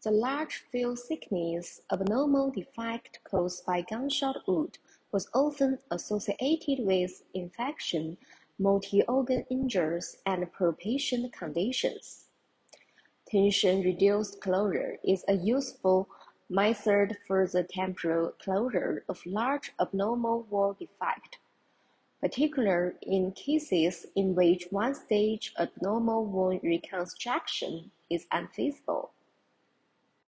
The large field thickness abnormal defect caused by gunshot wound was often associated with infection, multi-organ injuries, and poor patient conditions. Tension-reduced closure is a useful method for the temporal closure of large abnormal wall defect, particularly in cases in which one-stage abnormal wound reconstruction is unfeasible.